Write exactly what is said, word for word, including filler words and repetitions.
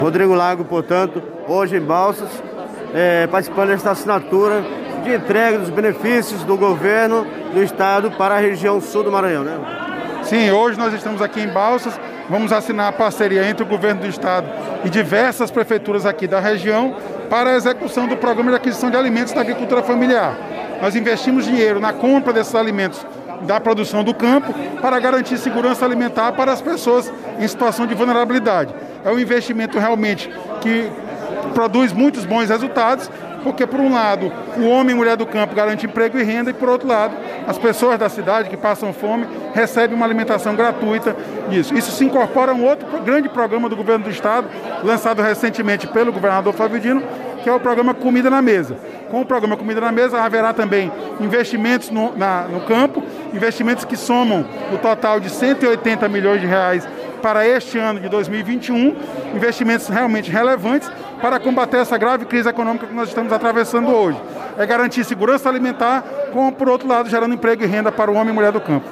Rodrigo Lago, portanto, hoje em Balsas, é, participando desta assinatura de entrega dos benefícios do governo do estado para a região sul do Maranhão, né? Sim, hoje nós estamos aqui em Balsas, vamos assinar a parceria entre o governo do estado e diversas prefeituras aqui da região para a execução do programa de aquisição de alimentos da agricultura familiar. Nós investimos dinheiro na compra desses alimentos da produção do campo para garantir segurança alimentar para as pessoas em situação de vulnerabilidade. É um investimento realmente que produz muitos bons resultados, porque por um lado o homem e mulher do campo garante emprego e renda e por outro lado as pessoas da cidade que passam fome recebem uma alimentação gratuita nisso. Isso se incorpora a um outro grande programa do governo do estado, lançado recentemente pelo governador Flávio Dino, que é o programa Comida na Mesa. Com o programa Comida na Mesa haverá também investimentos no, na, no campo, investimentos que somam o total de cento e oitenta milhões de reais para este ano de dois mil e vinte e um, investimentos realmente relevantes para combater essa grave crise econômica que nós estamos atravessando hoje. É garantir segurança alimentar, como por outro lado gerando emprego e renda para o homem e mulher do campo.